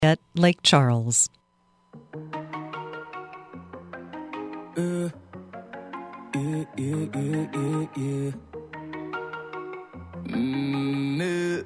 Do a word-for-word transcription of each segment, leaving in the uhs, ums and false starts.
at Lake Charles. Uh, yeah, yeah, yeah, yeah, yeah. Mm, euh.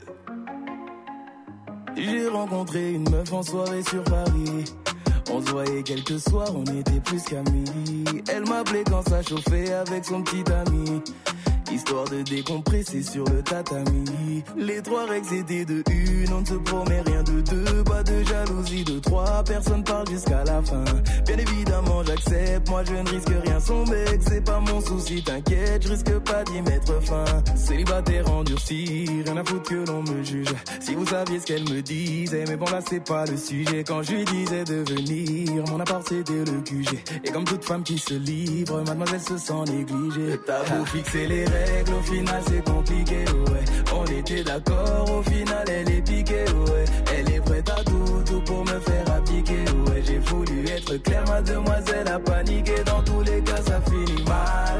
J'ai rencontré une meuf en soirée sur Paris. On se voyait quelques soirs, on était plus qu'amis. Elle m'appelait quand ça chauffait avec son petit ami, histoire de décompresser sur le tatami. Les trois règles c'était de une, on ne se promet rien de deux. Pas de jalousie de trois, personne parle jusqu'à la fin. Bien évidemment j'accepte, moi je ne risque rien. Son mec c'est pas mon souci, t'inquiète, je risque pas d'y mettre fin. Célibataire endurci, rien à foutre que l'on me juge. Si vous saviez ce qu'elle me disait, mais bon là c'est pas le sujet. Quand je lui disais de venir, mon appart c'était le Q G. Et comme toute femme qui se livre, mademoiselle se sent négligée. T'as beau fixer les règles, au final c'est compliqué, ouais. On était d'accord, au final elle est piquée, ouais. Elle est prête à tout, tout pour me faire appliquer, ouais. J'ai voulu être clair, mademoiselle a paniqué. Dans tous les cas ça finit mal.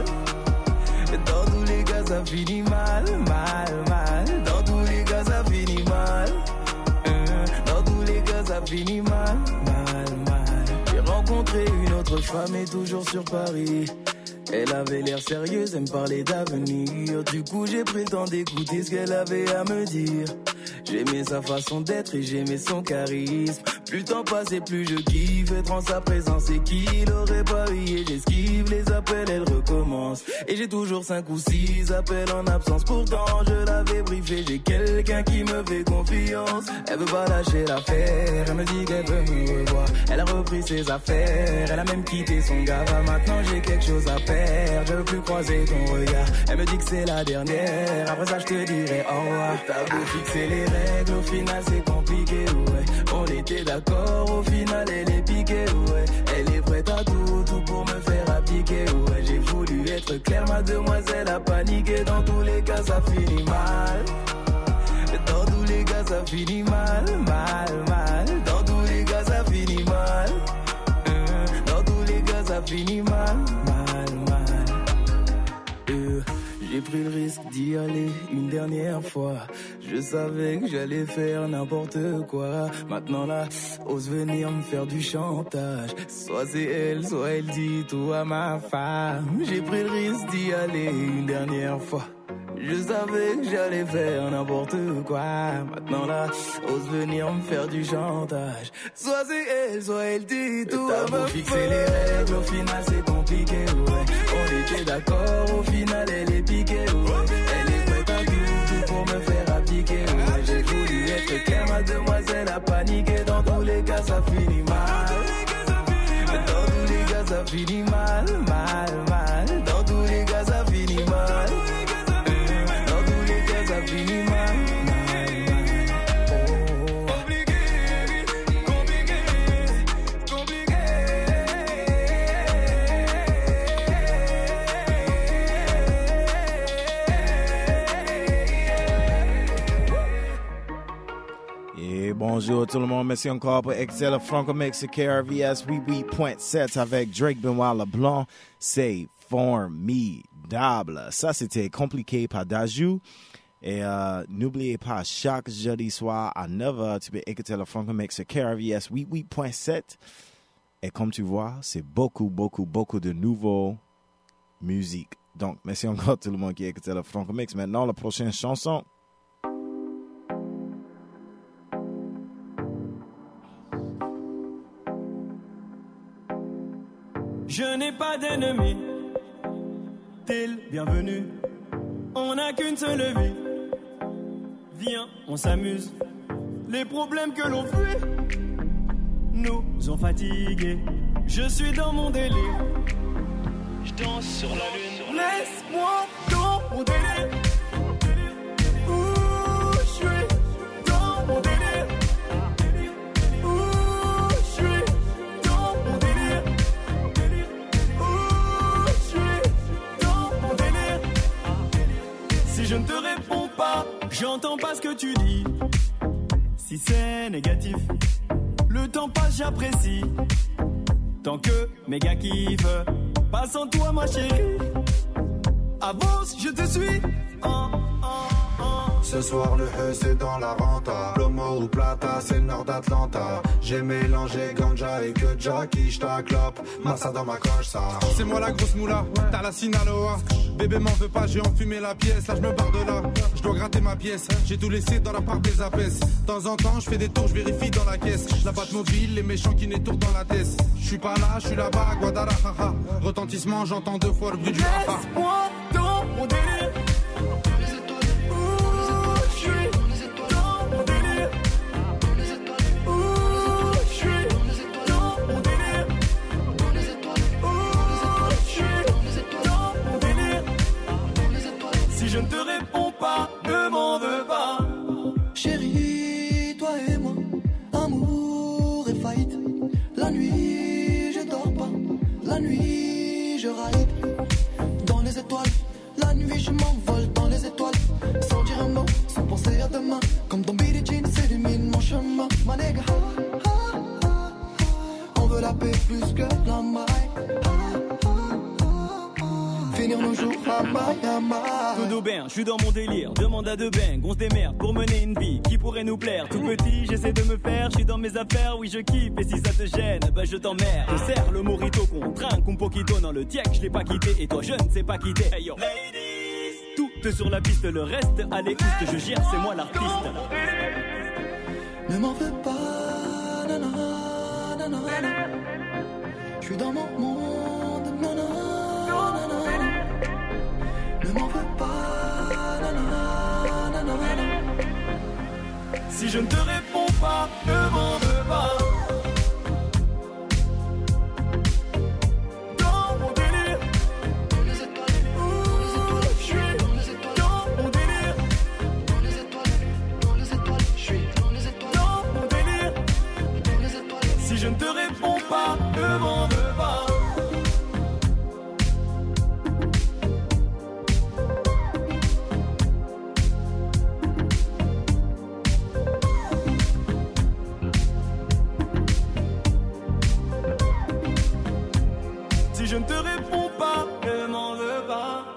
Dans tous les cas ça finit mal, mal, mal. Dans tous les cas ça finit mal. Dans tous les cas ça finit mal, mal, mal. J'ai rencontré une autre femme et toujours sur Paris. Elle avait l'air sérieuse, elle me parlait d'avenir. Du coup j'ai pris le temps d'écouter ce qu'elle avait à me dire. J'aimais sa façon d'être et j'aimais son charisme. Plus le temps passait, plus je kiffe être en sa présence. Et qu'il aurait pas eu et j'esquive les appels, elle recommence. Et j'ai toujours cinq ou six appels en absence. Pourtant je l'avais briefé, j'ai quelqu'un qui me fait confiance. Elle veut pas lâcher l'affaire, elle me dit qu'elle veut me revoir. Elle a repris ses affaires, elle a même quitté son gars. Maintenant j'ai quelque chose à faire, je veux plus croiser ton regard. Elle me dit que c'est la dernière, après ça je te dirai au revoir. T'as beau fixer les règles, au final c'est compliqué, ouais. On était d'accord, au final elle est piquée, ouais. Elle est prête à tout, tout pour me faire appliquer, ouais. J'ai voulu être clair, mademoiselle a paniqué. Dans tous les cas ça finit mal. Dans tous les cas ça finit mal, mal, mal. Dans tous les cas ça finit mal. Dans tous les cas ça finit mal, mal, mal. Euh, j'ai pris le risque d'y aller une dernière fois. Je savais que j'allais faire n'importe quoi. Maintenant là, ose venir me faire du chantage. Soit c'est elle, soit elle dit tout à ma femme. J'ai pris le risque d'y aller une dernière fois. Je savais que j'allais faire n'importe quoi. Maintenant là, ose venir me faire du chantage. Soit c'est elle, soit elle dit tout à ma femme. Fixer les règles, au final c'est compliqué, ouais. On était d'accord, au final elle est piquée, ouais. Elle est prête à tout, tout pour me faire appliquer, ouais. J'ai voulu être clair, mademoiselle a paniqué. Dans tous les cas ça finit mal. Dans tous les cas ça finit mal, mal, mal. Dans tous les cas ça finit mal. Bonjour tout le monde, merci encore pour Excel Franco Mix K R V S huit huit point sept avec Drake Benoît Leblanc. C'est formidable. Ça, c'était Compliqué par Dajou. Et euh, n'oubliez pas, chaque jeudi soir à neuf heures, tu peux écouter le Franco Mix K R V S huit huit point sept. Et comme tu vois, c'est beaucoup, beaucoup, beaucoup de nouveaux musiques. Donc, merci encore tout le monde qui écoute le Franco Mix. Maintenant, la prochaine chanson. Je n'ai pas d'ennemis, t'es le bienvenu. On n'a qu'une seule vie. Viens, on s'amuse. Les problèmes que l'on fuit nous ont fatigués. Je suis dans mon délire. Je danse sur la lune. Laisse-moi dans mon délire. Ouh, je suis dans mon délire. Ouh, je suis dans mon délire. Ouh, je suis dans mon délire. Si je ne te réponds pas, j'entends pas ce que tu dis. Si c'est négatif, le temps passe, j'apprécie. Tant que mes gars kiffent, pas sans toi ma chérie. Avance, je te suis. Oh, oh, oh. Ce soir le E c'est dans la renta. Plomo ou plata c'est le nord d'Atlanta. J'ai mélangé ganja et que Jackie j't'acclope. Massa dans ma coche ça. C'est moi la grosse moula, t'as la Sinaloa. Bébé m'en veut pas, j'ai enfumé la pièce. Là je me barre de là, je dois gratter ma pièce. J'ai tout laissé dans la part des apaises. De temps en temps je fais des tours, je vérifie dans la caisse. La batte mobile, les méchants qui n'étourdent dans la tête. Je suis pas là, je suis là-bas à Guadalajara. Retentissement, j'entends deux fois le bruit du haha. Laisse-moi dans mon délire. Je ne te réponds pas, ne m'en veux pas. Chérie, toi et moi, amour et fight. La nuit, je dors pas. La nuit, je ride. Dans les étoiles, la nuit, je m'envole dans les étoiles. Sans dire un mot, sans penser à demain. Comme dans Billie Jean, s'illumine mon chemin. Ma nigga, ha, ha, ha, ha. On veut la paix plus que la maille. Finir nos jours à Miami. Tout d'aubain, je suis dans mon délire. Demande à deux bains, on se démerde pour mener une vie qui pourrait nous plaire. Tout petit, j'essaie de me faire, je suis dans mes affaires, oui je kiffe. Et si ça te gêne, bah je t'emmerde. Je serre le morito qu'on trinque, un poquito dans le tiek, je l'ai pas quitté. Et toi je ne sais pas quitter. Hey yo, ladies, tout sur la piste, le reste, allez oust, je gère, c'est moi l'artiste. Ne m'en veux pas, nanana, nanana. Je suis dans mon monde, nanana. Ne m'en veux pas, nanana, nanana. Si je ne te réponds pas, ne m'en veux pas. Dans mon délire, dans les étoiles, dans les étoiles, je suis dans les étoiles, dans mon délire, dans les étoiles, dans les étoiles, je suis dans les étoiles, dans mon délire, dans les étoiles. Si je ne te réponds pas, ne m'en veux pas. Si je ne te réponds pas, ne m'en veux pas.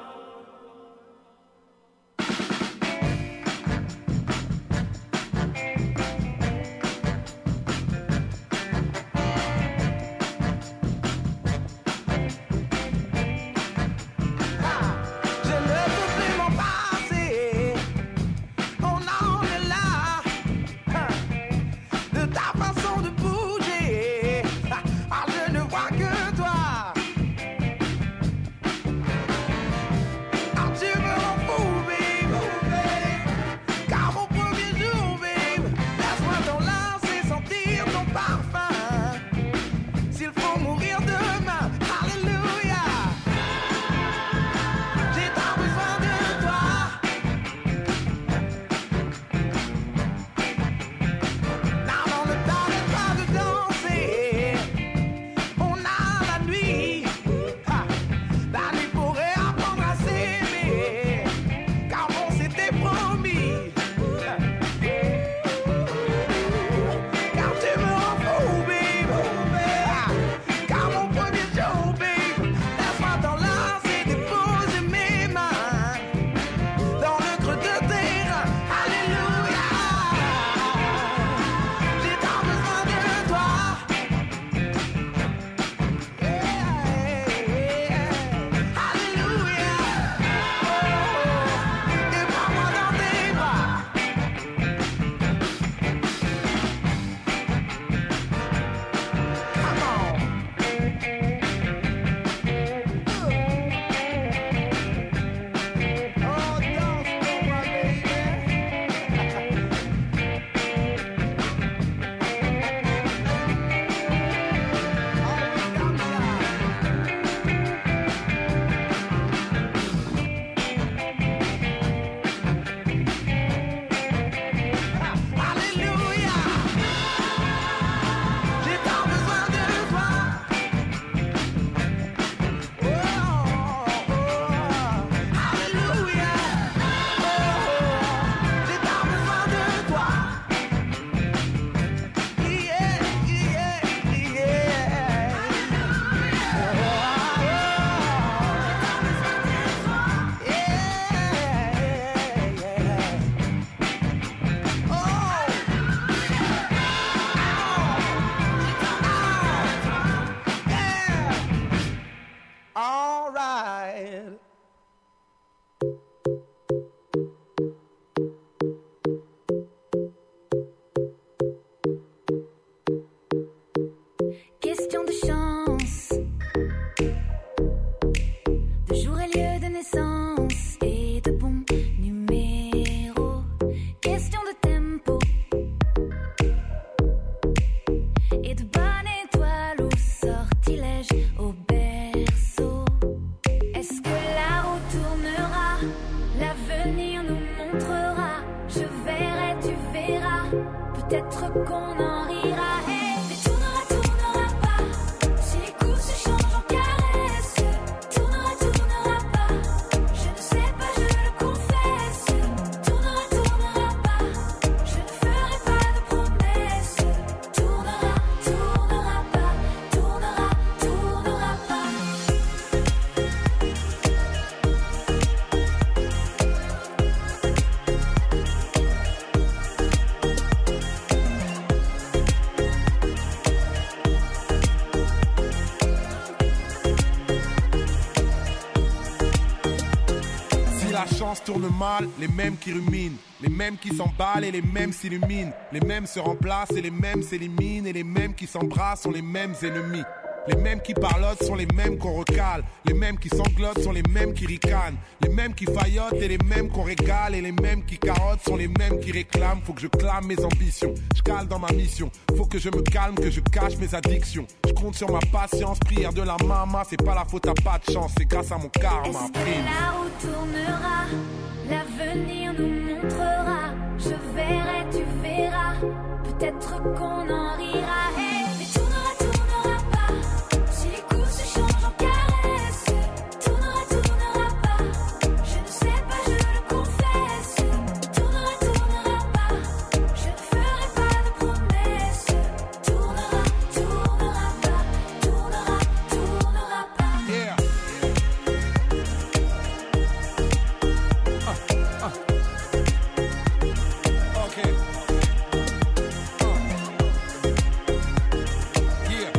et de bonne étoile au sortilège, au berceau. Est-ce que la roue tournera? L'avenir nous montrera. Je verrai, tu verras. Peut-être qu'on en rira. Hey, mais tournera, tournera pas. Si les coups se changent en caresses. Tournera, tournera pas. Je ne sais pas, je le confesse. Tournera, tournera pas. Je ne ferai pas de promesses. Tournera, tournera pas. Tournera, tournera pas. La chance tourne mal, les mêmes qui ruminent, les mêmes qui s'emballent et les mêmes s'illuminent, les mêmes se remplacent et les mêmes s'éliminent, et les mêmes qui s'embrassent sont les mêmes ennemis. Les mêmes qui parlotent sont les mêmes qu'on recale, les mêmes qui sanglotent sont les mêmes qui ricanent, les mêmes qui faillotent et les mêmes qu'on régale, et les mêmes qui carottent sont les mêmes qui réclament. Faut que je clame mes ambitions, je cale dans ma mission, faut que je me calme, que je cache mes addictions. Je compte sur ma patience, prière de la maman, c'est pas la faute à pas de chance, c'est grâce à mon karma. Est-ce que la roue tournera? L'avenir nous montrera. Je verrai, tu verras. Peut-être qu'on en rira. Hey, mais tournera, tournera pas. Si les coups se changent en caresses. Tournera, tournera pas. Je ne sais pas, je le confesse. Tournera, tournera pas. Je ne ferai pas de promesses. Tournera, tournera pas. Tournera, tournera pas. Yeah. Okay. Uh. Yeah.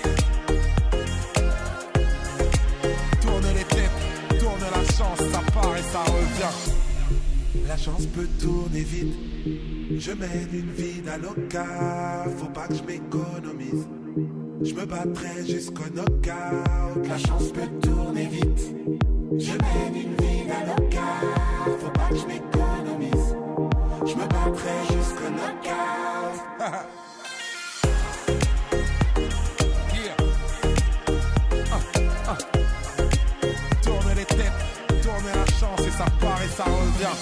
Tourne les têtes, tourne la chance, ça part et ça revient. La chance peut tourner vite. Je mène une vie d'aloca. Faut pas que je m'économise. Je me battrai jusqu'au knockout. La chance peut tourner vite. Je mène une vie d'aloca. Faut pas que je m'économise. Je me battrai jusqu'au knockout. Yeah. Uh, uh. Tourne les têtes, tourne la chance et ça part et ça revient.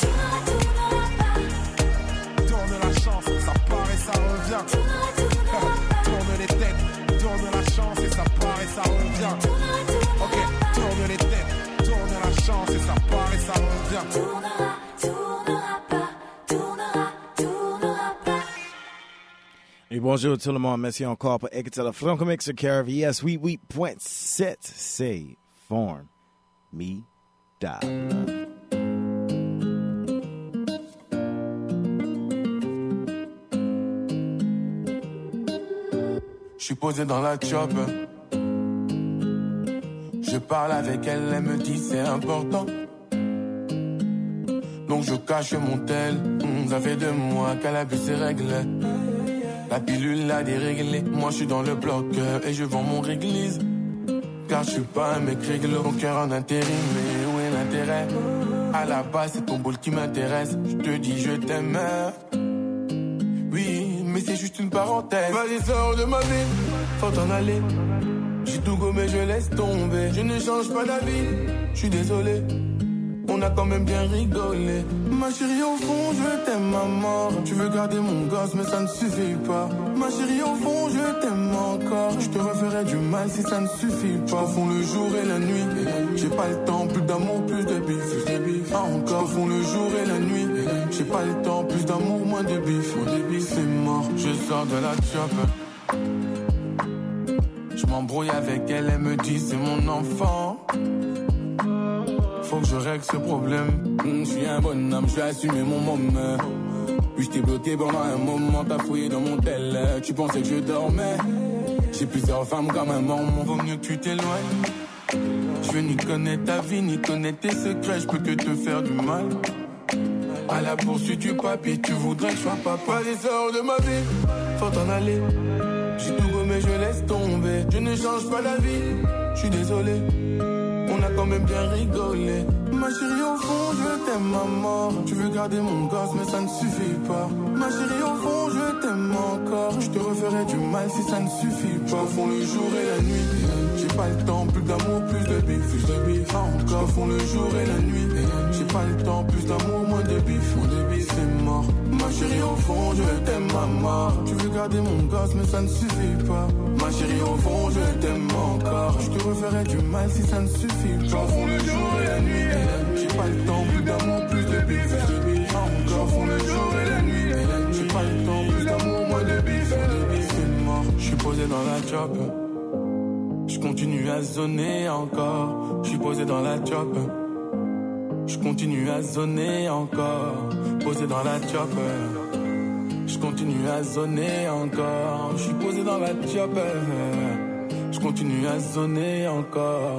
Tourne la chance, ça part et ça revient. Tourne les têtes, tourne la chance et ça part et ça revient. Ok, tourne les têtes, tourne la chance et ça part et ça revient. Tournera, tournera pas. Tournera, tournera pas. Et bonjour tout le monde, merci encore pour écouter le Franco Mixer K R V S huit huit point sept. C'est formidable. Je suis posé dans la chop. Je parle avec elle, elle me dit c'est important. Donc je cache mon tel. Mmh, ça fait deux mois qu'elle a bu ses règles. La pilule l'a déréglée. Moi je suis dans le bloc et je vends mon réglise. Car je suis pas un mec réglo. Mon cœur en intérim, mais où est l'intérêt? À la base c'est ton boule qui m'intéresse. Je te dis je t'aime. Oui, mais c'est juste une parenthèse. Vas-y, sors de ma vie, faut t'en aller. J'ai tout gommé, je laisse tomber. Je ne change pas d'avis, je suis désolé. On a quand même bien rigolé. Ma chérie, au fond, je t'aime à mort. Tu veux garder mon gosse, mais ça ne suffit pas. Ma chérie, au fond, je t'aime encore. Je te referai du mal si ça ne suffit pas. Au fond, le jour et la nuit. J'ai pas le temps, plus d'amour, plus de bif. Ah, encore. Au fond, le jour et la nuit. J'ai pas le temps, plus d'amour, moins de bif. C'est mort, je sors de la chop. Je m'embrouille avec elle, elle me dit c'est mon enfant. Faut que je règle ce problème. Je suis un bonhomme, je vais assumer mon moment. Puis je t'ai bloqué pendant un moment, t'as fouillé dans mon tel. Tu pensais que je dormais. J'ai plusieurs femmes comme un mormon. Vaut mieux que tu t'éloignes. Je veux ni connaître ta vie, ni connaître tes secrets. Je peux que te faire du mal. À la poursuite du papier, tu voudrais que je sois papa. Vas-y, sors de ma vie, faut t'en aller. J'ai tout gommé, je laisse tomber. Je ne change pas d'avis, je suis désolé. On a quand même bien rigolé. Ma chérie au fond je t'aime à mort. Tu veux garder mon gosse mais ça ne suffit pas. Ma chérie au fond je t'aime encore. Je te referai du mal si ça ne suffit pas. Au fond le jour et la nuit, j'ai pas le temps, plus d'amour, plus de bif, plus de bif encore. Au fond le jour et la nuit, j'ai pas le temps, plus d'amour, moins de bif, moins de bif, c'est mort. Ma chérie au fond je t'aime à mort. Tu veux garder mon gosse mais ça ne suffit pas. Ma chérie au fond je t'aime encore. Je te referai du mal si ça ne suffit pas. Au fond le jour et la nuit, j'ai pas le temps, plus d'amour, plus de bif, plus de bif encore. Au fond le jour et la nuit, j'ai pas le temps, plus d'amour, moins de bif, de bif, c'est mort. Je suis posé dans la job, je continue à zoner encore. Je suis posé dans la job, je continue à zoner encore. Posé dans la job, je continue à zoner encore. Je suis posé dans la job, je continue à zoner encore.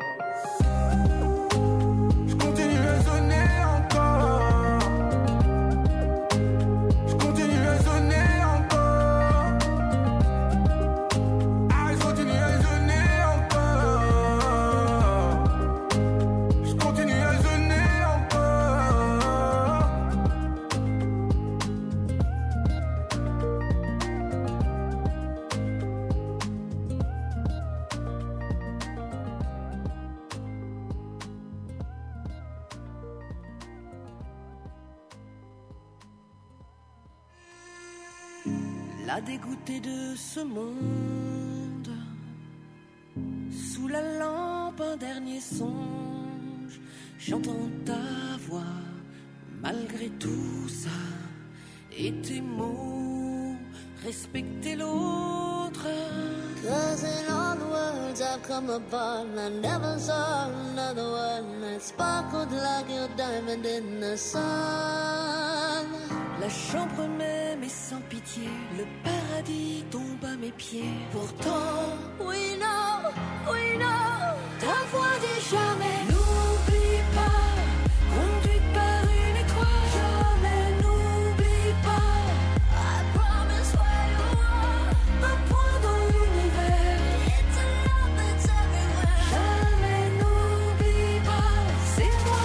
La dégoûtée de ce monde, sous la lampe un dernier songe, j'entends ta voix malgré tout ça, et tes mots, respecter l'autre. Cause in all the words I've come upon, I never saw another one that sparkled like your diamond in the sun. La chambre même est sans pitié, le paradis tombe à mes pieds. Pourtant, we know, we know, ta voix dit jamais. N'oublie pas, conduite par une étoile. Jamais n'oublie pas, I promise where you are. Un point dans l'univers, it's a love that's everywhere. Jamais n'oublie pas, c'est moi.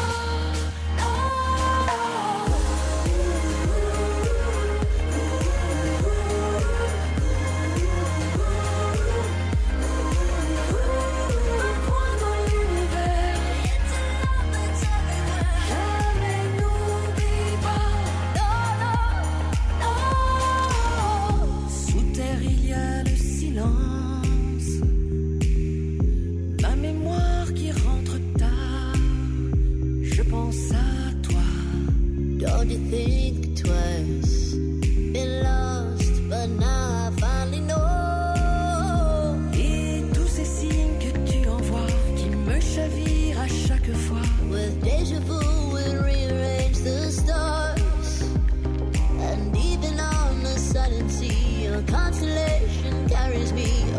Don't you think twice? Been lost, but now I finally know. Et tous ces signes que tu envoies, qui me chavirent à chaque fois. With deja vu, we'll rearrange the stars. And even on the southern sea, a constellation carries me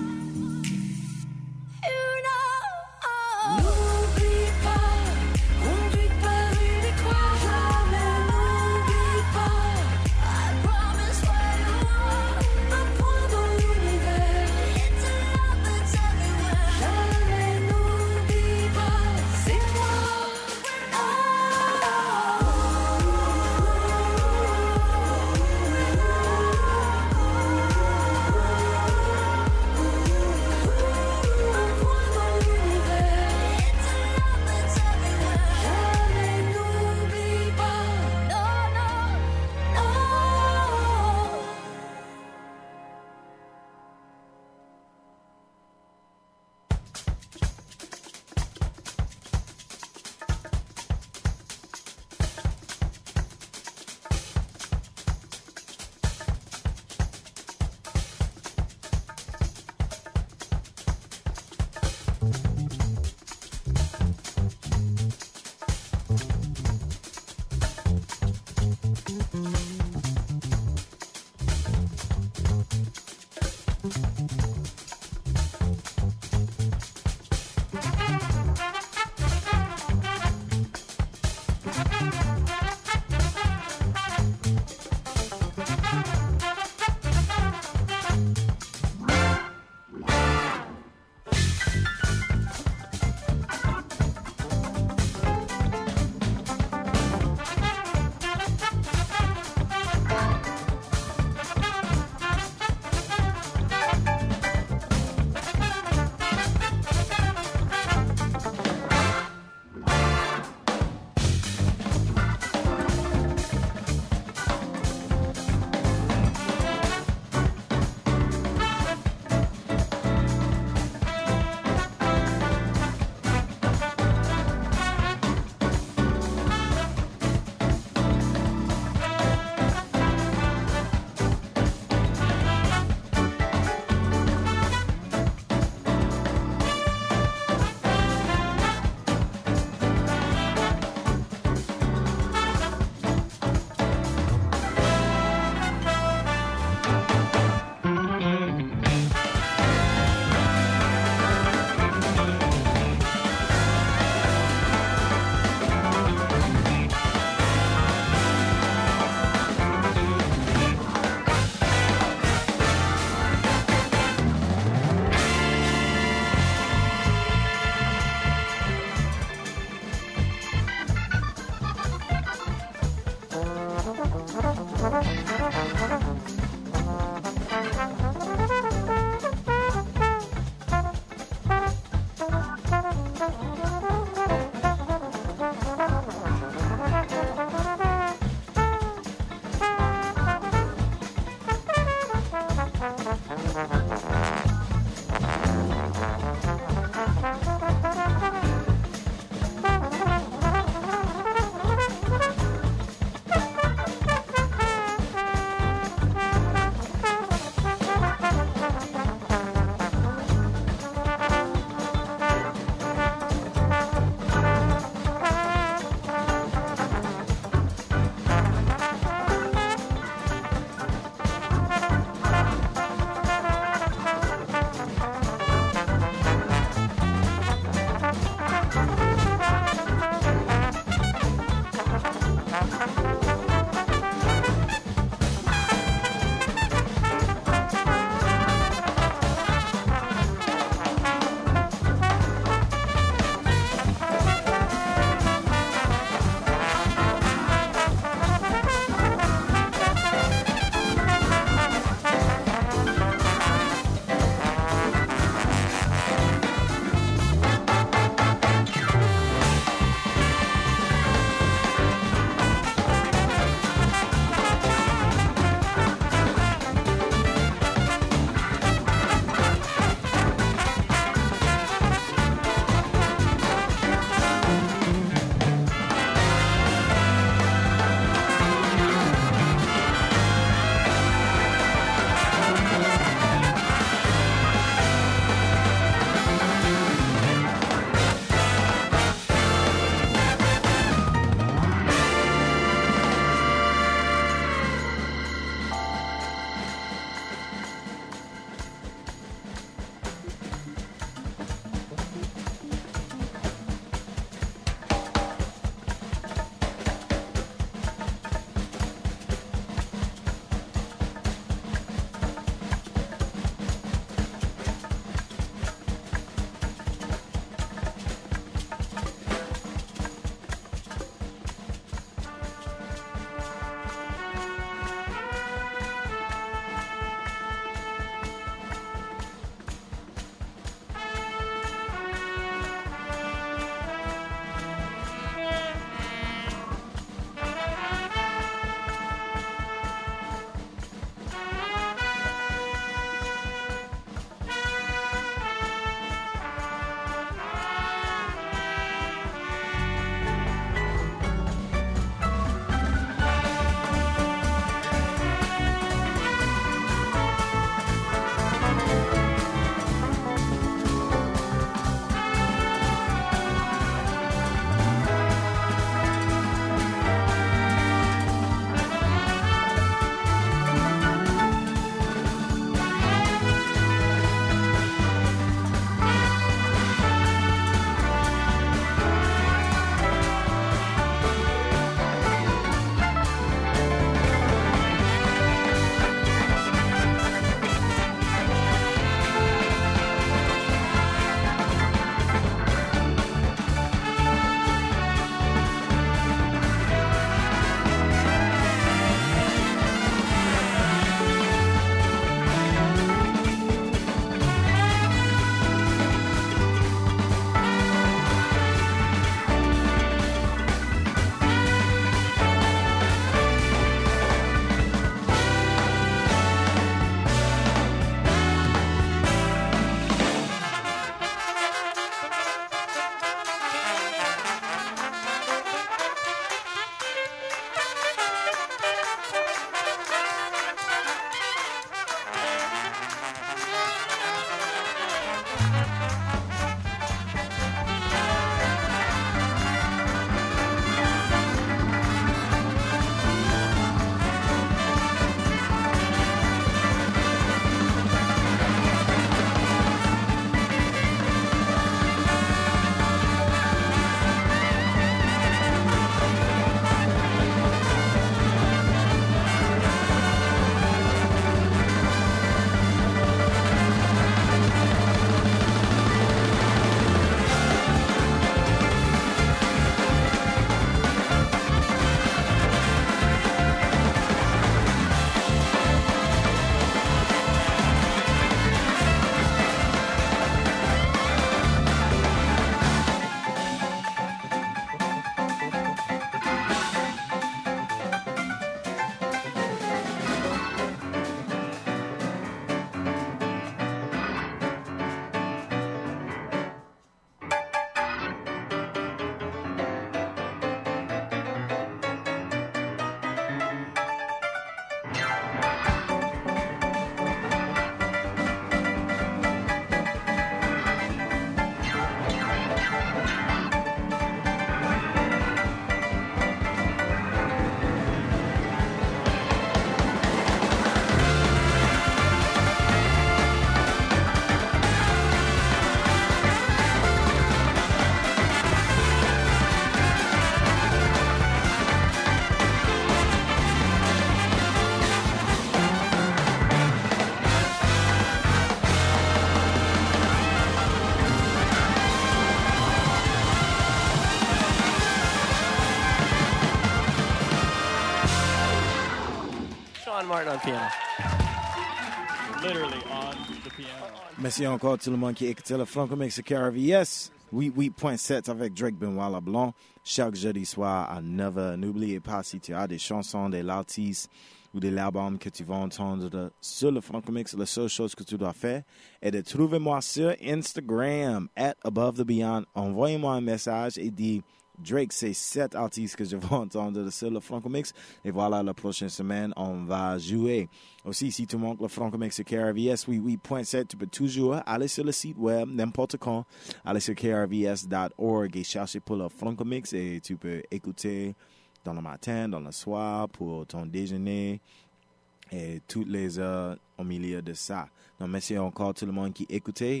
le piano. Literally on the piano. Merci encore tout le monde qui écoute le Franco Mix K R V S. huit huit point sept avec Drake Benoît Leblanc. Chaque jeudi soir à neuf heures. N'oubliez pas, si tu as des chansons, des artistes ou des albums que tu vas entendre de, sur le Franco Mix, la seule chose que tu dois faire est de trouver moi sur Instagram, at Above the Beyond. Envoyez-moi un message et dis Drake, c'est sept artistes que je vais entendre sur le Franco Mix. Et voilà, la prochaine semaine, on va jouer. Aussi, si tu manques le Franco Mix sur K R V S huit huit point sept, tu peux toujours aller sur le site web, n'importe quand, aller sur K R V S dot org et chercher pour le Franco Mix et tu peux écouter dans le matin, dans le soir, pour ton déjeuner et toutes les heures au milieu de ça. Donc, merci encore tout le monde qui écoutait.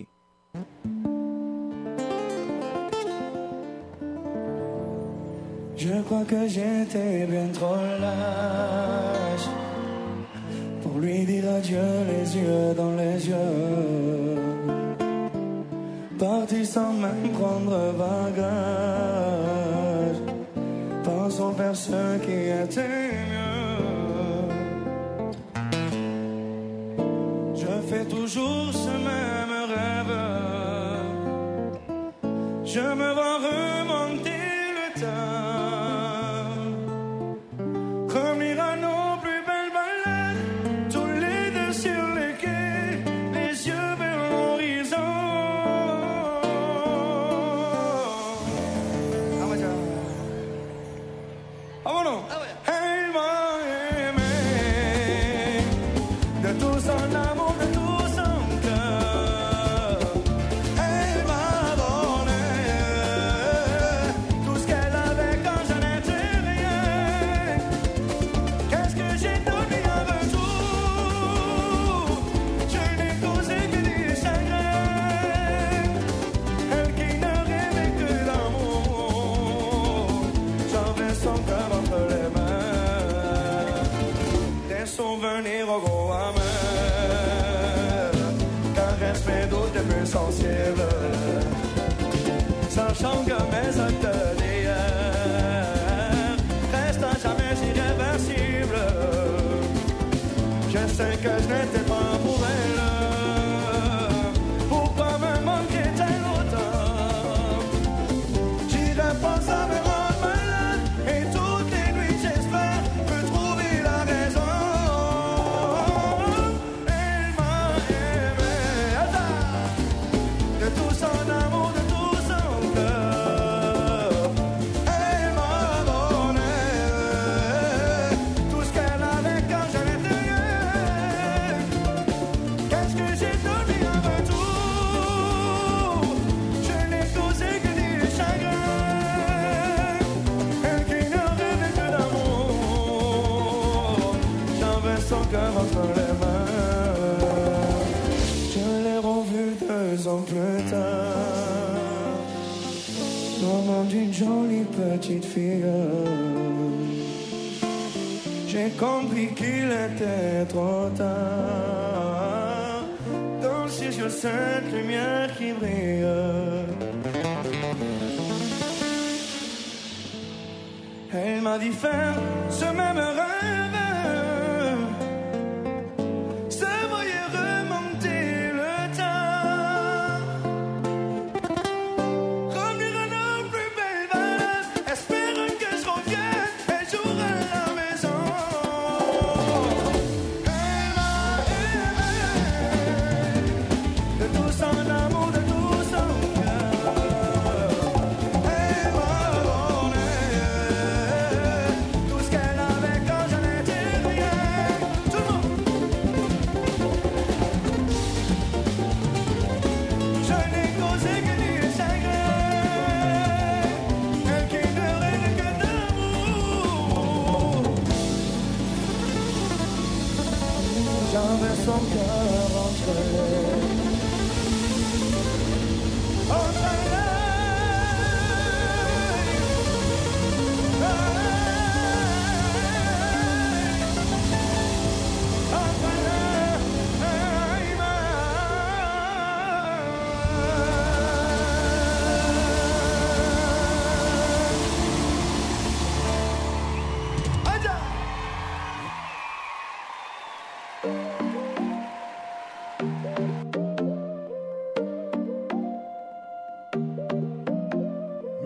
Je crois que j'étais bien trop lâche pour lui dire adieu les yeux dans les yeux. Parti sans même prendre bagage, pensons faire ce qui était mieux. Je fais toujours ce même rêve, je me vois remonter le temps. Sensible, sachant que mes actes d'hier restent à jamais irréversibles. Je sais que je n'étais pas pour elle. Pourquoi me manquait-elle autant? J'y repense à me rendre malade et toutes les nuits j'espère me trouver la raison. Elle m'a aimé. De tout son amour, de tout son cœur, elle m'a donné tout ce qu'elle avait quand je l'étais. Qu'est-ce que j'ai donné en retour? Je n'ai causé que des chagrins. Elle qui ne rêvait que d'amour, j'avais son cœur entre les mains. Je l'ai revu deux ans plus tard, maman d'une jolie petite fille. J'ai compris qu'il était trop tard. Dans ses yeux cette lumière qui brille. Elle m'a dit faire ce même rêve. Tout ce qu'elle avait quand je n'étais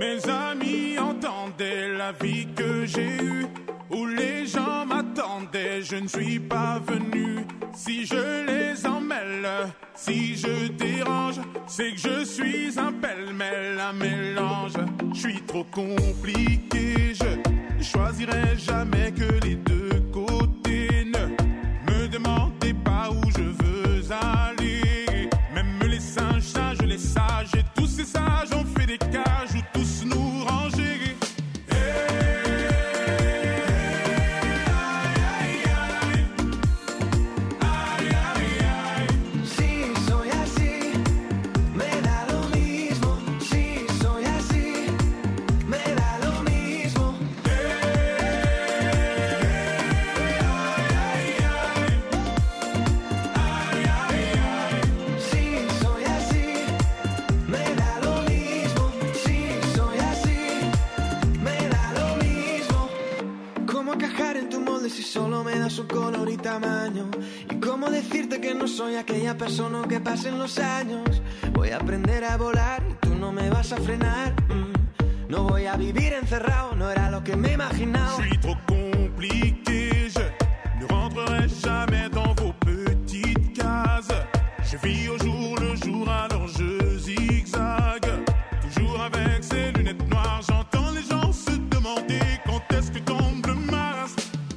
Mes amis entendaient la vie que j'ai eue, où les gens m'attendaient, je ne suis pas venu. Si je les emmêle, si je dérange, c'est que je suis un pêle-mêle, un mélange. Je suis trop compliqué, je choisirai jamais que les deux côtés. Ne me demandez pas où je veux aller. Même les singes, sages, les sages, et tous ces sages ont fait des cages où tous nous ranger. Si solo me das un color y tamaño. Y cómo decirte que no soy aquella persona que pasen los años. Voy a aprender a volar y tú no me vas a frenar. mm. No voy a vivir encerrado, no era lo que me imaginaba. Je suis trop compliqué, je ne rentrerai jamais dans vos petites cases. Je vis au jour le jour, alors je zigzague. Toujours avec ces lunettes noires, j'entends les gens se demander quand est-ce que tombe le Mars.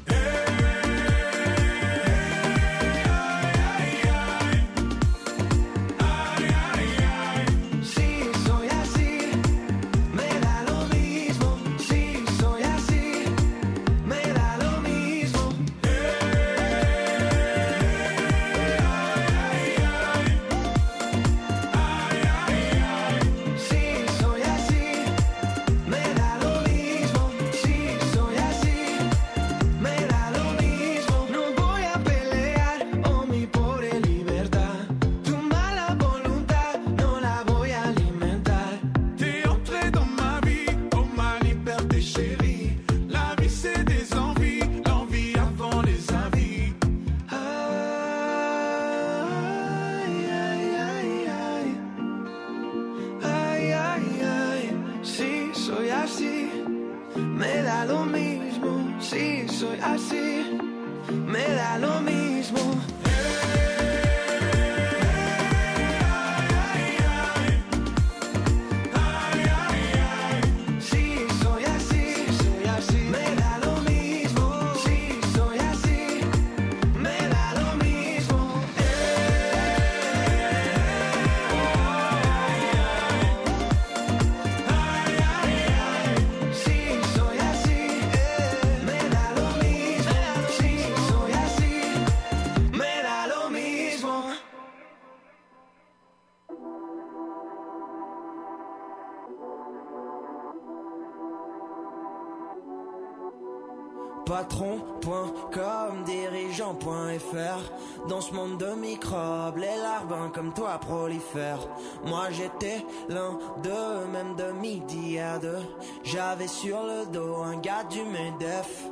Patron point com, dirigeant point F R. Dans ce monde de microbes, les larbins comme toi prolifèrent. Moi j'étais l'un d'eux, même de midi à deux. J'avais sur le dos un gars du MEDEF.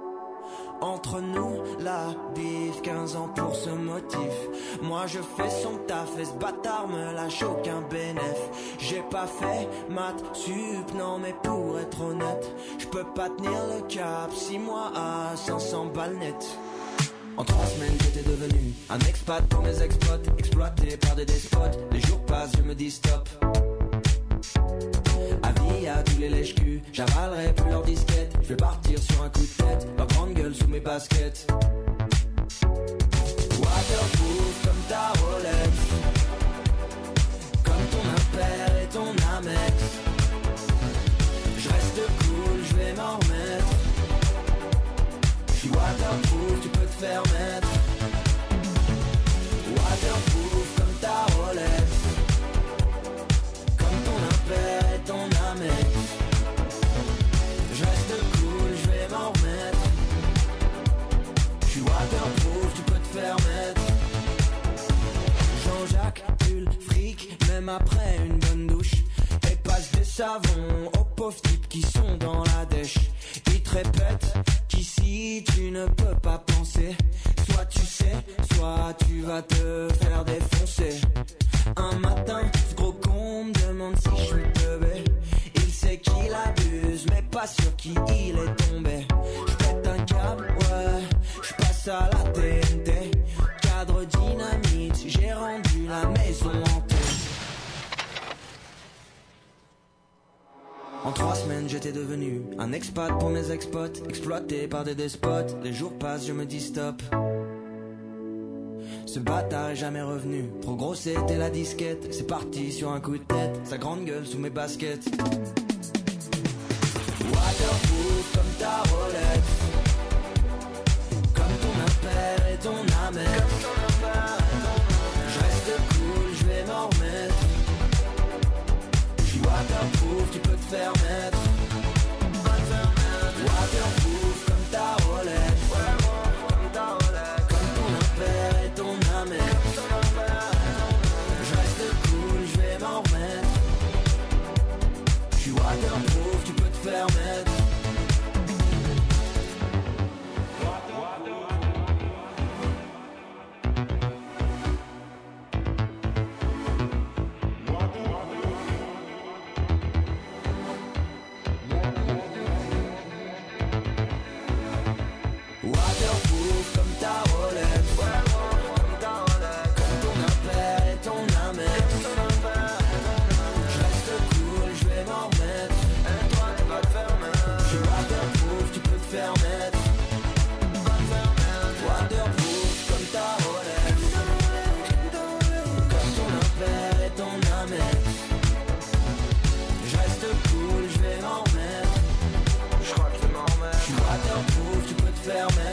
Entre nous, la bif, quinze ans pour ce motif. Moi je fais son taf et ce bâtard me lâche aucun bénéf. J'ai pas fait maths sup, non mais pour être honnête, je peux pas tenir le cap, six mois à cinq cents balles net. En trois semaines j'étais devenu un expat pour mes ex-potes, exploité par des despotes. Les jours passent, je me dis stop. Avis à tous les lèches-culs, j'avalerai plus leurs disquettes. Je vais partir sur un coup de tête, leur grande gueule sous mes baskets. Waterproof comme ta Rolex, comme ton impair et ton Amex. Je reste cool, je vais m'en remettre. Je suis waterproof, tu peux te faire mettre. Waterproof comme ta Rolex, comme ton impair et ton Amex. Je reste cool, je vais m'en remettre. Je suis waterproof, tu peux te faire mettre. Jean-Jacques, pull, fric, même après une bonne douche. Et passe des savons aux pauvres types qui sont dans la dèche. Ils te répètent qu'ici tu ne peux pas penser. Soit tu sais, soit tu vas te faire défoncer. Un matin, ce gros con me demande si je suis teubé. Il sait qui En trois semaines j'étais devenu un expat pour mes ex-potes, exploité par des despotes. Les jours passent, je me dis stop. Ce bâtard est jamais revenu. Trop gros c'était la disquette. C'est parti sur un coup de tête. Sa grande gueule sous mes baskets. Waterproof comme ta Rolex, comme ton impair et ton Amex. Je reste cool, je vais m'en remettre. J'suis waterproof, tu peux te faire mettre. Waterproof comme ta Rolex, comme ton impair et ton Amex. Je reste cool, je vais m'en remettre. J'suis waterproof, tu peux te faire mettre. Waterproof comme ta Rolex, comme ton impair et ton Amex. Je reste cool, je vais m'en remettre. Et toi tu vas te faire mettre. J'suis waterproof, tu peux te faire mettre. Waterproof comme ta Rolex, comme ton impair et ton Amex. Je reste cool, je vais m'en remettre. Je crois que je vais m'en remettre. J'suis waterproof, tu peux te faire mettre.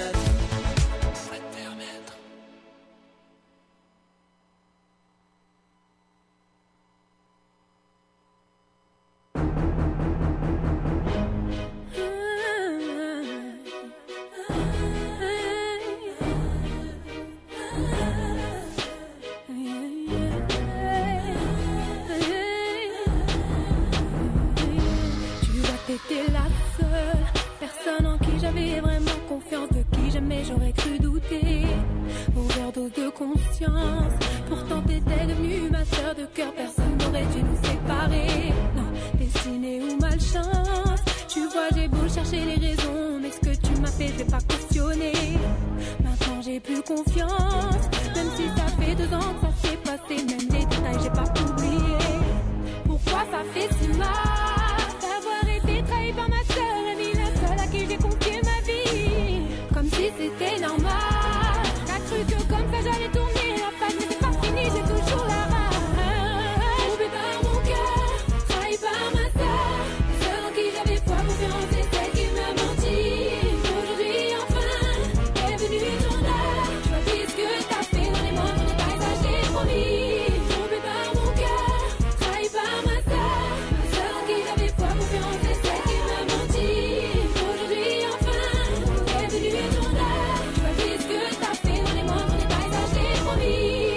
T'étais la seule personne en qui j'avais vraiment confiance, de qui jamais j'aurais cru douter. Overdose de conscience, pourtant t'étais devenue ma sœur de cœur. Personne n'aurait dû nous séparer, non, destinée ou malchance. Tu vois, j'ai beau chercher les raisons, mais ce que tu m'as fait, je vais pas cautionner. Maintenant j'ai plus confiance, même si ça fait deux ans que ça s'est passé. Même les détails, j'ai pas oublié. Pourquoi ça fait si mal trahi par ma seule amie, la seule à qui j'ai confié ma vie, comme si c'était normal. T'as cru que comme ça j'allais tourner la page, mais c'est pas fini, j'ai toujours la rage. Trompé par mon cœur, trahi par ma seule, la seule en qui j'avais foi, confiance, et celle qui m'a menti. Aujourd'hui enfin est venu ton heure. Tu vois plus ce que t'as fait dans les moindres détails, ça j'ai promis. Trompé par mon cœur, trahi par ma seule, la seule en qui j'avais foi, confiance, et celle qui m'a menti. Aujourd'hui enfin est venu ton heure. Tu vois plus ce que t'as fait dans les moindres détails, ça j'ai promis.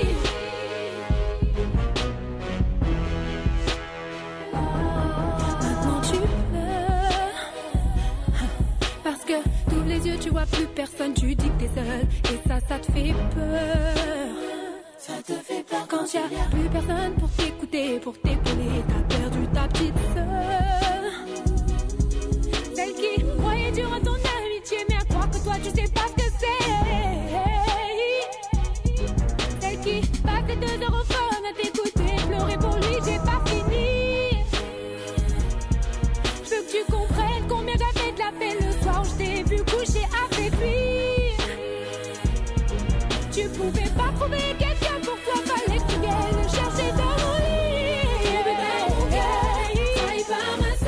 Maintenant tu pleures parce que t'ouvres les yeux, tu vois plus personne. Tu dis que t'es seule et ça, ça te fait peur. Ça te fait peur quand y'a plus personne pour t'écouter, pour t'épauler. T'as perdu ta petite sœur, celle qui croyait dur à ton amitié, mais à croire que toi tu sais pas ce que c'est. Celle qui passait deux heures au phone à t'écouter, pleurer pour lui, j'ai pas fini. Je veux que tu comprennes combien j'avais de la peine le soir où je t'ai vu coucher avec lui. Tu pouvais pas trouver quelqu'un pour toi, fallait que tu viennes le chercher dans mon lit. Trahi par mon cœur, trahi par ma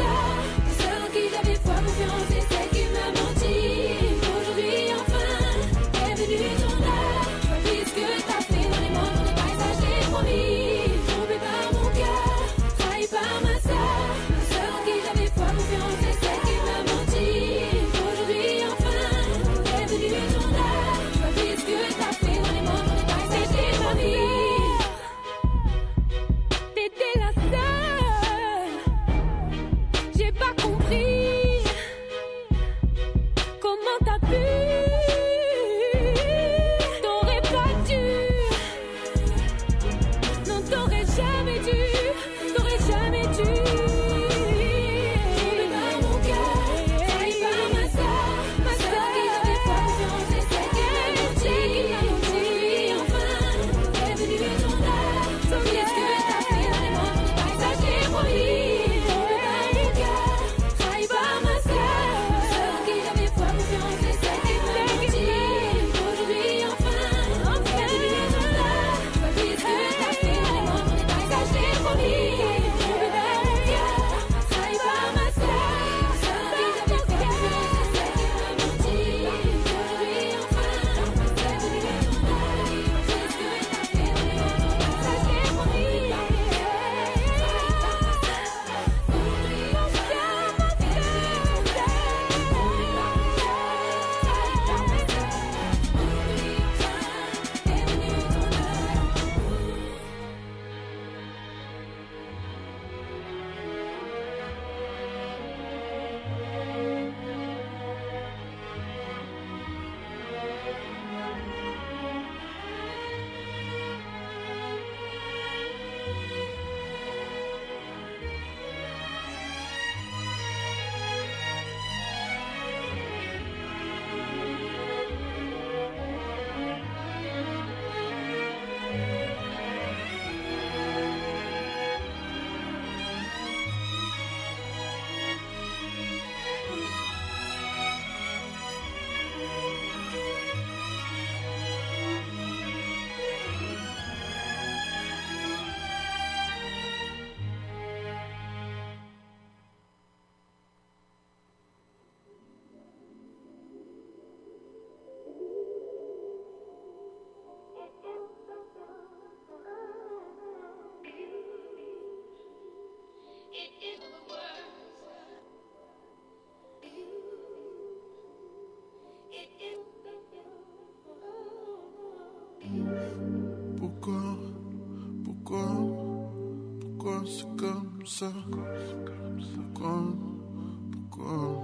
Pourquoi, pourquoi c'est comme ça? Pourquoi, pourquoi?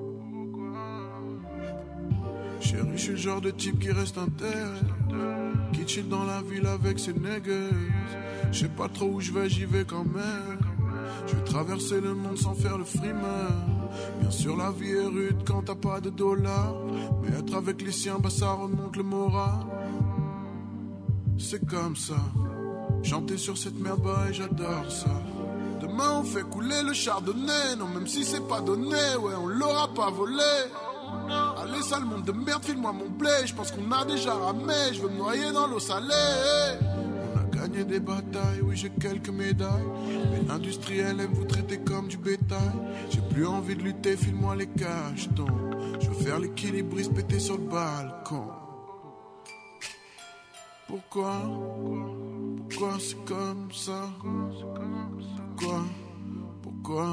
Chérie, je suis le genre de type qui reste intègre, qui chill dans la ville avec ses nègres. Je sais pas trop où je vais, j'y vais quand même. Je vais traverser le monde sans faire le frimeur. Bien sûr la vie est rude quand t'as pas de dollars, mais être avec les siens, bah ça remonte le moral. C'est comme ça, chanter sur cette merde, bah et j'adore ça. Demain on fait couler le chardonnay, non même si c'est pas donné, ouais on l'aura pas volé. Allez sale monde de merde, file-moi mon blé, je pense qu'on a déjà ramé, je veux me noyer dans l'eau salée. On a gagné des batailles, oui j'ai quelques médailles, mais l'industriel aime vous traiter comme du bétail. J'ai plus envie de lutter, file-moi les cachetons, je veux faire l'équilibriste péter sur le balcon. Pourquoi, pourquoi c'est comme ça? Pourquoi, pourquoi?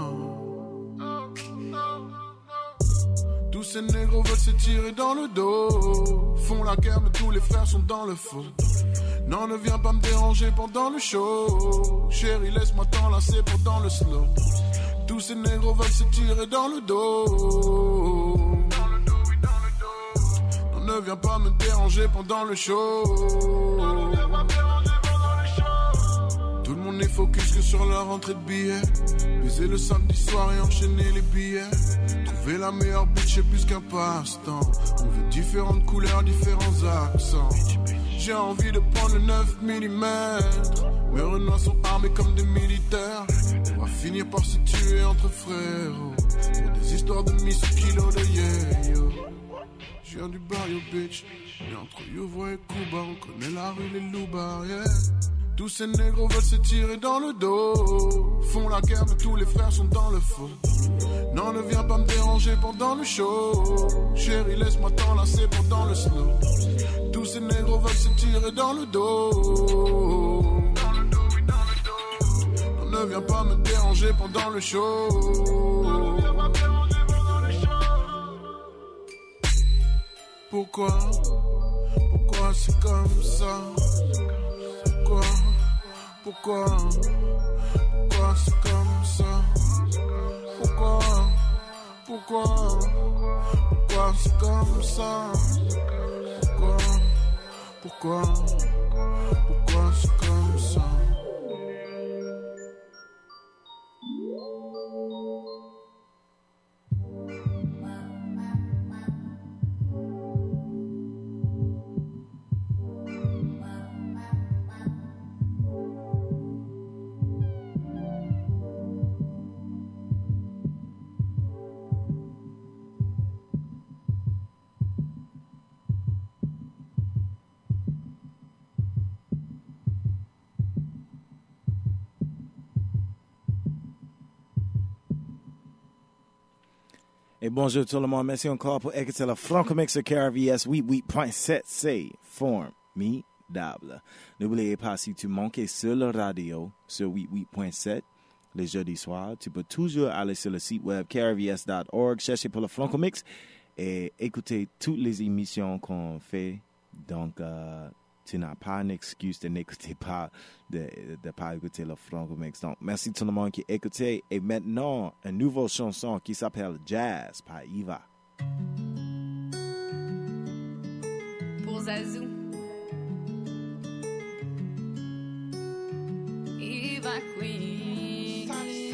Tous ces négros veulent se tirer dans le dos, font la guerre mais tous les frères sont dans le faux. Non, ne viens pas me déranger pendant le show, chérie laisse-moi t'enlacer pendant le slow. Tous ces négros veulent se tirer dans le dos. Ne viens pas me déranger pendant le show. Tout le monde est focus que sur la rentrée de billets. Baiser le samedi soir et enchaîner les billets. Trouver la meilleure bitch c'est plus qu'un passe-temps. On veut différentes couleurs, différents accents. J'ai envie de prendre le neuf millimètres. Mes renois sont armés comme des militaires. On va finir par se tuer entre frérots pour des histoires de miss au kilo de yeah-yo. Je viens du barrio, bitch. Et entre Youvre et Cuba, on connaît la rue, les loupards, yeah. Tous ces négros veulent se tirer dans le dos, font la guerre, mais tous les frères sont dans le faux. Non, ne viens pas me déranger pendant le show, chérie, laisse-moi t'enlacer pendant le slow. Tous ces négros veulent se tirer dans le dos. Non, ne viens pas me déranger pendant le show. Pourquoi, pourquoi c'est comme ça? Pourquoi, pourquoi, pourquoi c'est comme ça? Pourquoi, pourquoi, pourquoi c'est comme ça? Pourquoi, pourquoi, pourquoi c'est comme ça? Et bonjour tout le monde, merci encore pour écouter le Franco Mix K R V S huit huit point sept, c'est formidable. N'oubliez pas, si tu manques sur la radio, sur huit huit point sept, les jeudis soirs, tu peux toujours aller sur le site web k r v s dot org, chercher pour le Franco Mix et écouter toutes les émissions qu'on fait. Donc, euh, tu n'as pas une excuse de n'écouter pas, de ne pas écouter le Franco Mix. Donc, merci tout le monde qui écoutait. Et maintenant, une nouvelle chanson qui s'appelle Jazz par Eva. Pour Zazou. Eva Queen.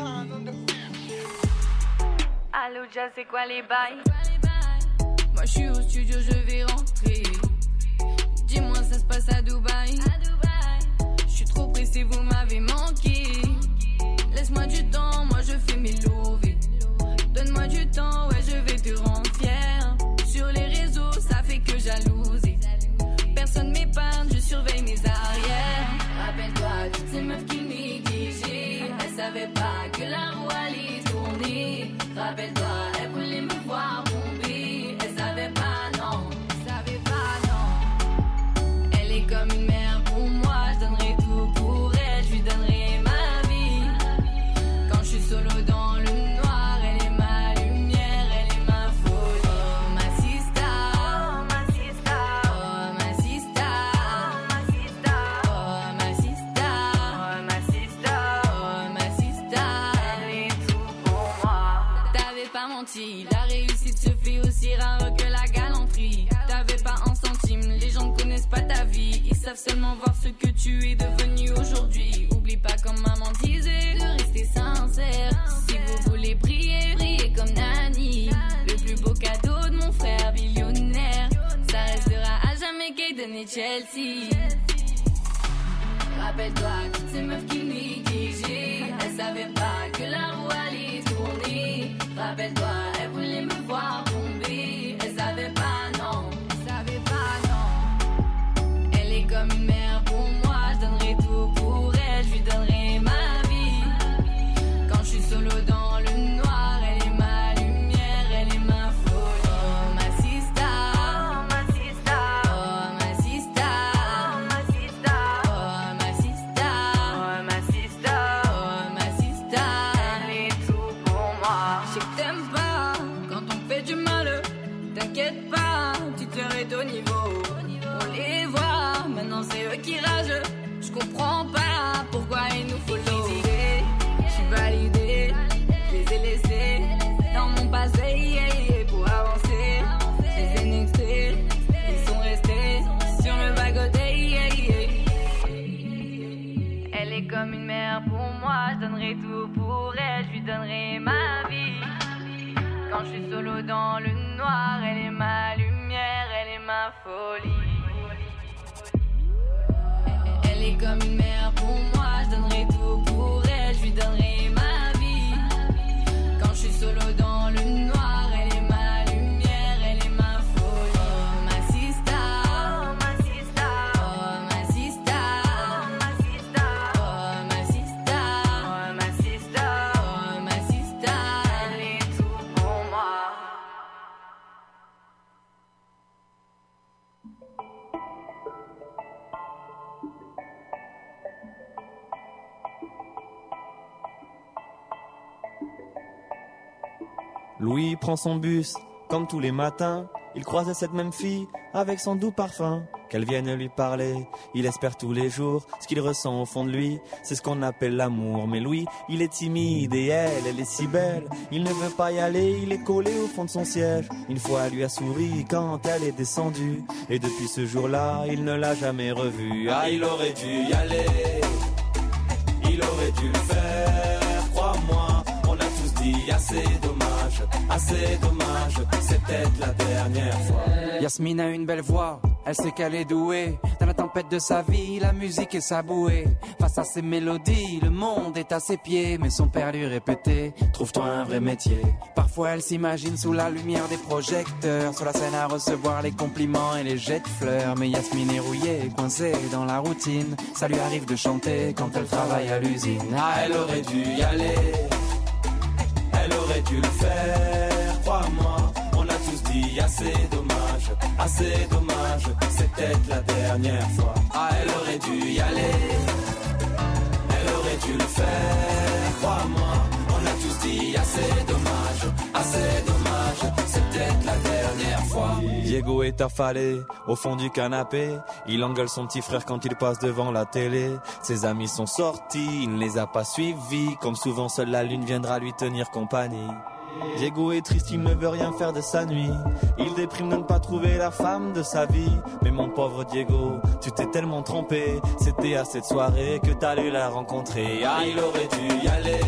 Allô, Jazz, c'est quoi les bails? Moi, je suis au studio, je vais rentrer. Dis-moi, ça se passe à Dubaï. Je suis trop pressé, vous m'avez manqué. Laisse-moi du temps, moi je fais mes lovés. Donne-moi du temps, ouais, je vais te rendre fier. Sur les réseaux, ça fait que jalouser. Personne m'épargne, je surveille mes arrières. Rappelle-toi, toutes ces meufs qui négligeaient. Elles savaient pas que la roue allait tourner. Rappelle-toi, elles voulaient me voir tomber. Elles savaient pas, non. Comme une mère pour moi, je donnerai tout pour elle, je lui donnerai ma vie. Quand je suis solo dans le noir, elle est ma lumière, elle est ma folie. Oh ma sista, oh ma sista, oh ma sista, oh ma sista, oh ma sista, menti. La réussite se fait aussi rare que la galanterie. T'avais pas un centime, les gens ne connaissent pas ta vie. Ils savent seulement voir ce que tu es devenu aujourd'hui. Oublie pas comme maman disait, de rester sincère. Si vous voulez briller, brillez comme Nani. Le plus beau cadeau de mon frère millionnaire, ça restera à jamais Kayden et Chelsea. Rappelle-toi, toutes ces meufs qui me négligeaient, elles savaient pas que la roue allait tourner. Rappelle-toi, elles voulaient me voir tomber. Elles savaient pas, non, elles savaient pas, non. Elle est comme une mère pour moi, je donnerai tout pour elle, je lui donnerai ma vie. Quand je suis solo dans le noir, elle est ma lumière, elle est ma folie. Oh ma sista, oh ma sista, oh ma sista, oh ma sista, oh ma sista, oh ma sista, oh ma sista, elle est tout pour moi. Je sais que t'aimes pas quand on fait du mal, t'inquiète pas, tu te est au niveau. On les voit, maintenant c'est eux qui ragent. Je comprends pas pourquoi ils nous follow. Je suis validé, je les ai laissés dans mon passé, yeah, yeah, pour avancer. Je les ai nextés, ils sont restés sur le bas-côté, yeah, yeah. Elle est comme une mère pour moi, je donnerai tout pour elle, je lui donnerai ma vie. Quand je suis solo dans le noir, elle est ma lumière, elle est ma folie. Elle est comme une mère pour moi, je donnerai tout pour elle, je lui donnerai ma vie. Quand je suis solo dans le noir, elle est ma lumière, elle est ma folie. Oh ma sista, oh ma sista, oh ma sista, oh ma sista, oh ma sista, oh ma sista, oh ma sista, elle est tout pour moi. Louis prend son bus, comme tous les matins. Il croise cette même fille, avec son doux parfum. Qu'elle vienne lui parler, il espère tous les jours. Ce qu'il ressent au fond de lui, c'est ce qu'on appelle l'amour. Mais Louis, il est timide et elle, elle est si belle. Il ne veut pas y aller, il est collé au fond de son siège. Une fois, elle lui a souri quand elle est descendue. Et depuis ce jour-là, il ne l'a jamais revue. Ah, il aurait dû y aller, il aurait dû le faire, crois-moi. On a tous dit assez dommage, assez dommage, c'est peut-être la dernière fois. Yasmine a une belle voix, elle sait qu'elle est douée. Dans la tempête de sa vie, la musique est sa bouée. Face à ses mélodies, le monde est à ses pieds. Mais son père lui répétait, trouve-toi un vrai métier. Parfois elle s'imagine sous la lumière des projecteurs, sur la scène à recevoir les compliments et les jets de fleurs. Mais Yasmine est rouillée, coincée dans la routine. Ça lui arrive de chanter quand elle travaille à l'usine. Ah, elle aurait dû y aller, elle aurait dû le faire, crois-moi. On a tous dit assez dommage, assez dommage, c'est peut-être la dernière fois. Ah, elle aurait dû y aller, elle aurait dû le faire, crois-moi. On a tous dit assez dommage, assez dommage, c'est peut-être la dernière fois. Diego est affalé au fond du canapé. Il engueule son petit frère quand il passe devant la télé. Ses amis sont sortis, il ne les a pas suivis. Comme souvent, seule la lune viendra lui tenir compagnie. Diego est triste, il ne veut rien faire de sa nuit. Il déprime de ne pas trouver la femme de sa vie. Mais mon pauvre Diego, tu t'es tellement trompé. C'était à cette soirée que t'as dû la rencontrer. Ah, il aurait dû y aller,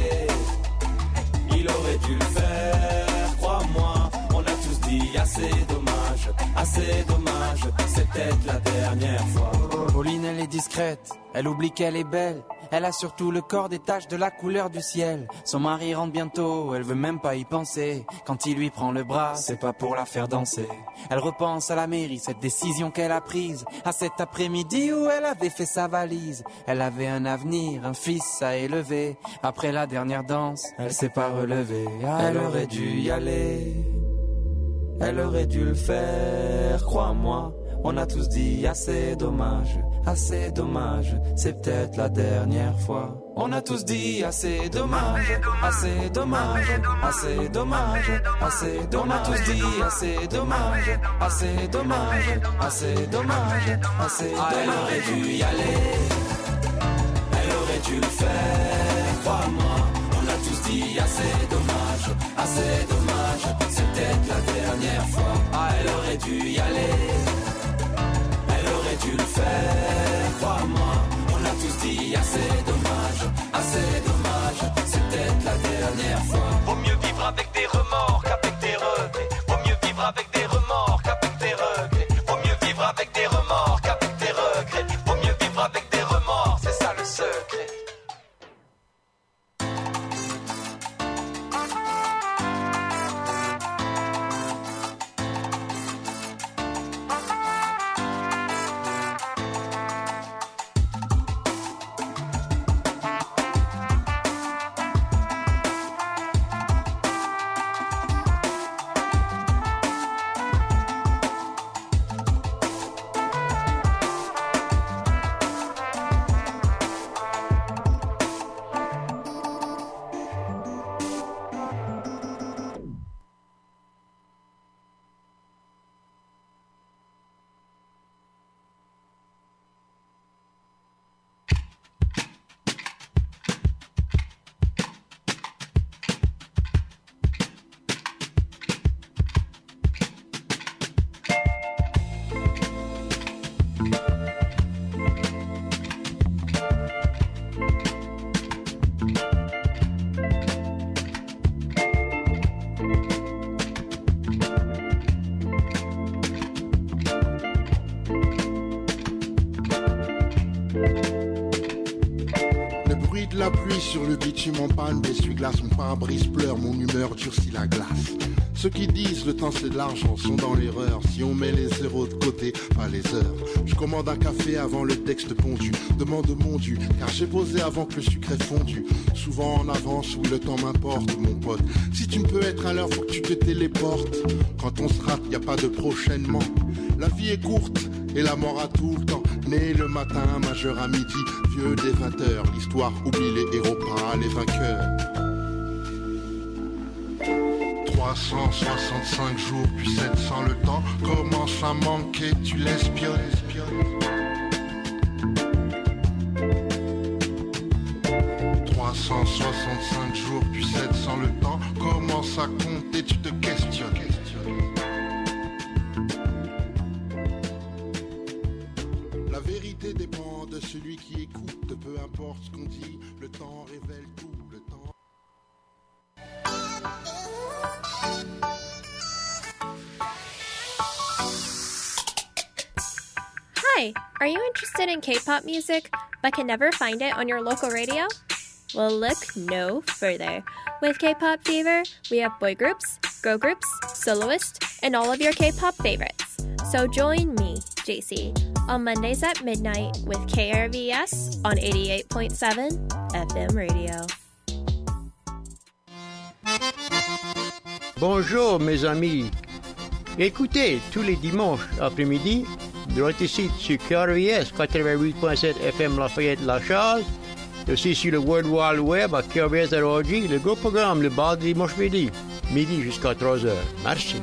il aurait dû le faire, crois-moi. On a tous dit assez dommage, assez dommage, c'est peut-être la dernière fois. Pauline, elle est discrète, elle oublie qu'elle est belle. Elle a surtout le corps des taches de la couleur du ciel. Son mari rentre bientôt, elle veut même pas y penser. Quand il lui prend le bras, c'est pas pour la faire danser. Elle repense à la mairie, cette décision qu'elle a prise. À cet après-midi où elle avait fait sa valise. Elle avait un avenir, un fils à élever. Après la dernière danse, elle s'est pas relevée. Ah, elle aurait dû y aller, elle aurait dû le faire, crois-moi. On a tous dit assez dommage, assez dommage, c'est peut-être la dernière fois. On a tous dit assez dommage, assez dommage, assez dommage, assez dommage. On a tous dit assez dommage, assez dommage, assez dommage, assez dommage. Elle aurait dû y aller, elle aurait dû le faire, crois-moi. On a tous dit assez dommage, assez dommage, dû y aller. Elle aurait dû le faire, crois-moi. On a tous dit assez dommage, assez dommage. C'est peut-être la dernière fois. Vaut mieux vivre avec des remords qu'avec des regrets. Vaut mieux vivre avec des remords qu'avec des regrets. Vaut mieux vivre avec des remords qu'avec des regrets. Vaut mieux vivre avec des remords, c'est ça le secret. La pluie sur le bitume en panne, l'essuie-glace, mon pare-brise pleure, mon humeur durcit la glace. Ceux qui disent le temps c'est de l'argent sont dans l'erreur. Si on met les zéros de côté, pas les heures. Je commande un café avant le texte pondu. Demande mon Dieu, car j'ai posé avant que le sucre ait fondu. Souvent en avance où le temps m'importe, mon pote. Si tu ne peux être à l'heure, faut que tu te téléportes. Quand on se rate, y a pas de prochainement. La vie est courte et la mort a tout le temps. Né le matin, majeur à midi, vieux des vingt heures. L'histoire oublie les héros, pas les vainqueurs. trois cent soixante-cinq jours, puis sept cents le temps commence à manquer, tu l'espionnes. trois cent soixante-cinq jours, puis sept cents le temps commence à compter, tu te questionnes. La vérité dépend de celui qui écoute, peu importe ce qu'on dit, le temps révèle tout, le temps. Hi, are you interested in K-pop music but can never find it on your local radio? Well, look no further. With K-Pop Fever, we have boy groups, girl groups, soloists, and all of your K-pop favorites. So join me, J C, on Mondays at midnight with K R V S on eighty-eight point seven F M radio. Bonjour mes amis. Écoutez tous les dimanches après-midi, droit ici sur K R V S quatre-vingt-huit point sept F M Lafayette-La Charles, aussi sur le World Wide Web à K R V S dot org, le gros programme Le Bar du dimanche midi, midi jusqu'à trois heures. Merci.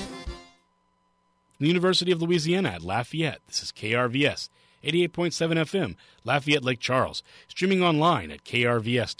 The University of Louisiana at Lafayette. This is K R V S, eighty-eight point seven F M, Lafayette Lake Charles, streaming online at K R V S